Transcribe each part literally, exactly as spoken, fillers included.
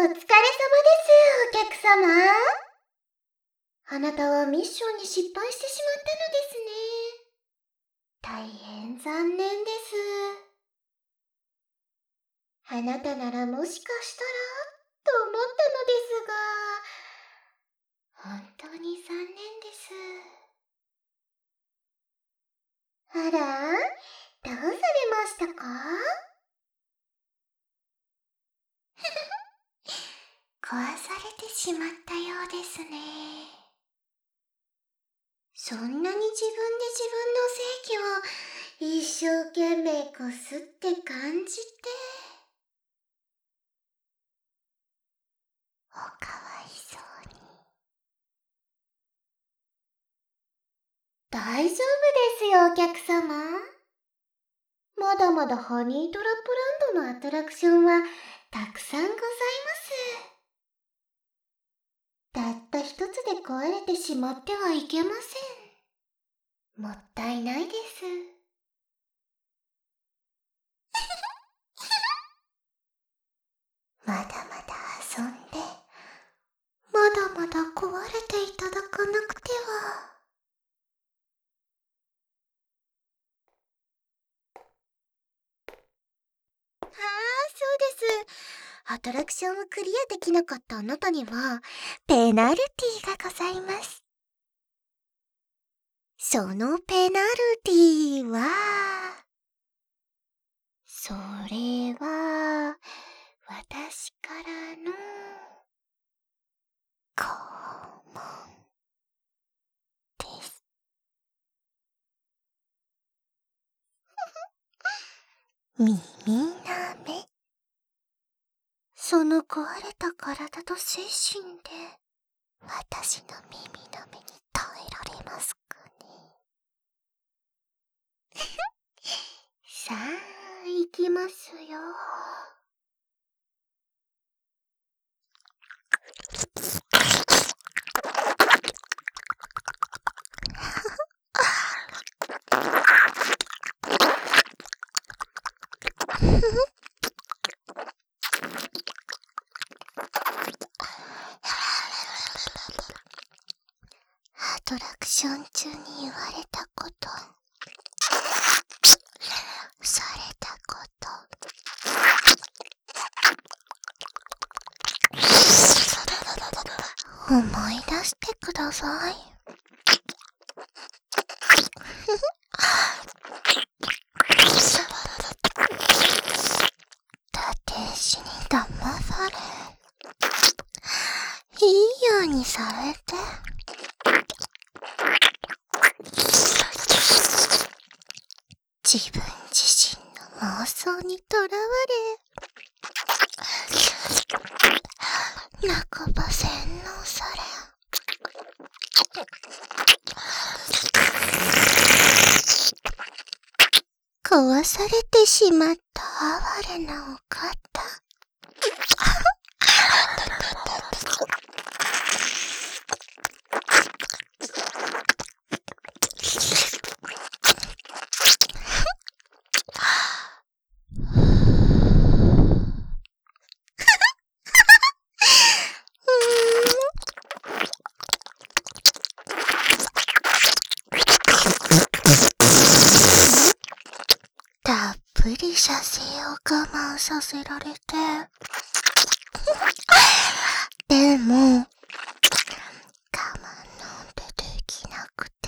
疲れ様です、お客様。あなたはミッションに失敗してしまったのですね。大変残念です。あなたならもしかしたらと思ったのですが、本当に残念です。あら、どうされましたか？壊されてしまったようですね。そんなに自分で自分の正気を一生懸命こすって感じて。おかわいそうに。大丈夫ですよ、お客様。まだまだハニートラップランドのアトラクションはたくさんございます。たった一つで壊れてしまってはいけません。もったいないです。まだまだ遊んで、まだまだ壊れていただかなくては。ああ、そうです。アトラクションをクリアできなかったあなたには、ペナルティがございます。そのペナルティは、それは、私からの、拷問です。耳なめ。その壊れた体と精神で、私の耳なめに耐えられますかね。さあ、行きますよ。アトラクション中に言われたこと、されたこと、思い出してください。立石に騙され、いいようにされて、自分自身の妄想にとらわれ、半ば洗脳され、壊されてしまった哀れなお方。たっぷり射精を我慢させられて、でも我慢なんてできなくて、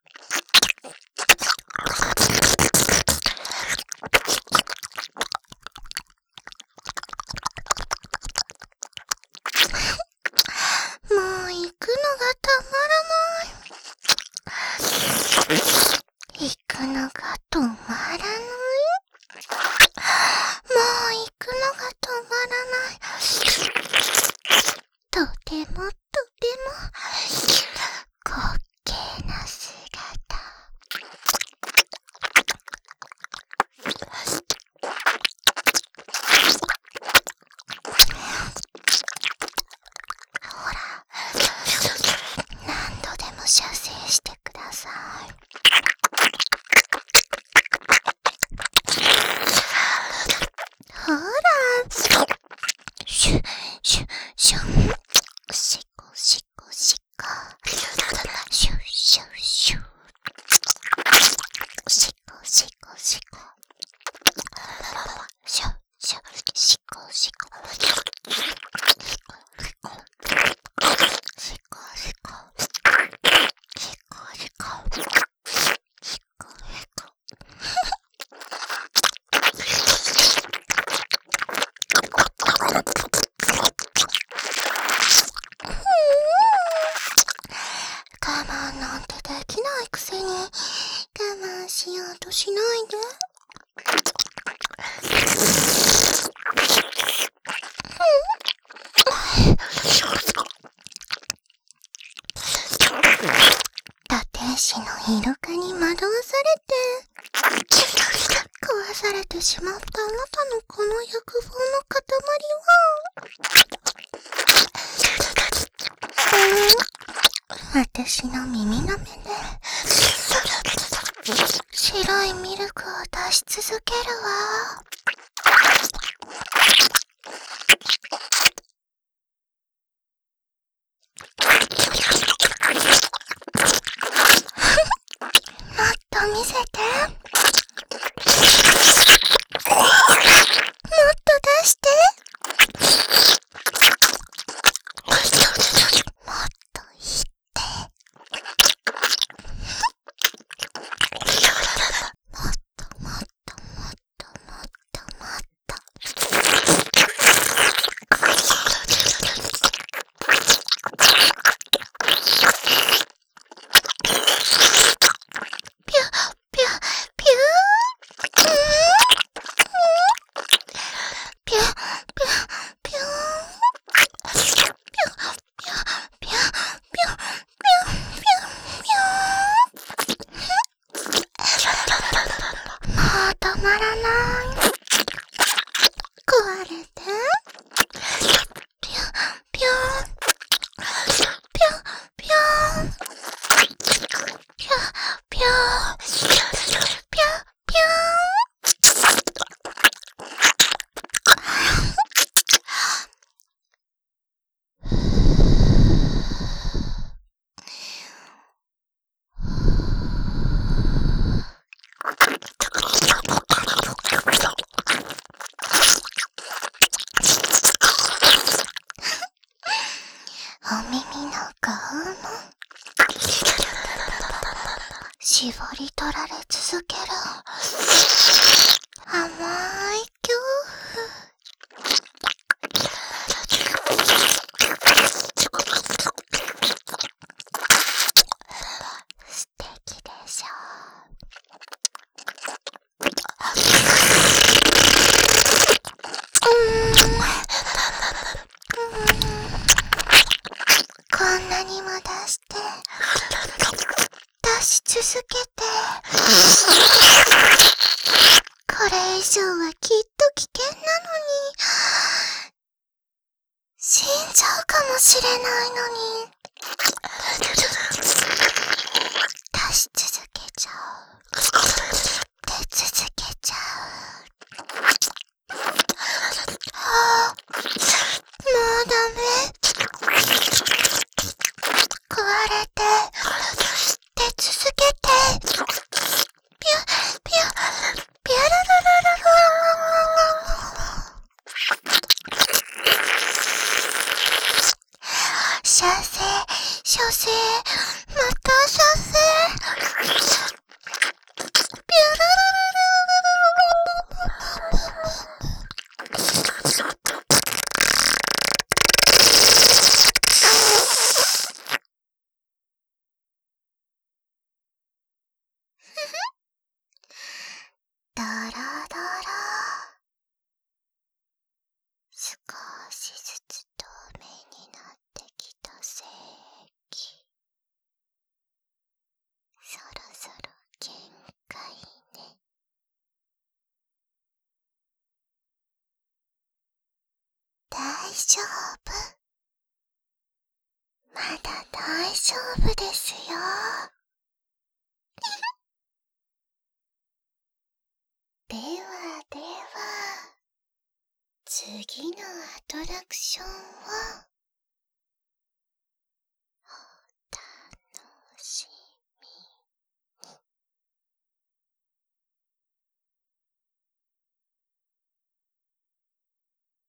もう行くのがたまらない。行くのが止まらない。もう行くのが止まらない。とてもシコシコシコ我慢なんてできないくせに我慢しようとしないで。立石のイルカに惑わされて壊されてしまったあなたのこの欲望の塊は、うん、私の耳の目で白いミルクを出し続けるわ。もっと見せて。もっと出して。もっと言って。もっともっともっともっともっと。ピュピュピュー。ピュピュピュー。もう止まらない。壊れて。ピュピュピュピュピュピュピュピュ。お耳のごうも絞り取られ続ける甘い恐怖。素敵でしょこんなにも出して出し続けて、これ以上はきっと危険なのに死んじゃうかもしれないのに出し続けちゃう。出続けちゃう。ああ、もうダメ。壊れて出続けて。ピュピュピュルルルルル。射精射精また射精。ピュルルルドロドロ。少しずつ透明になってきた精液。そろそろ限界ね。大丈夫。まだ大丈夫ですよ。ではでは、次のアトラクションを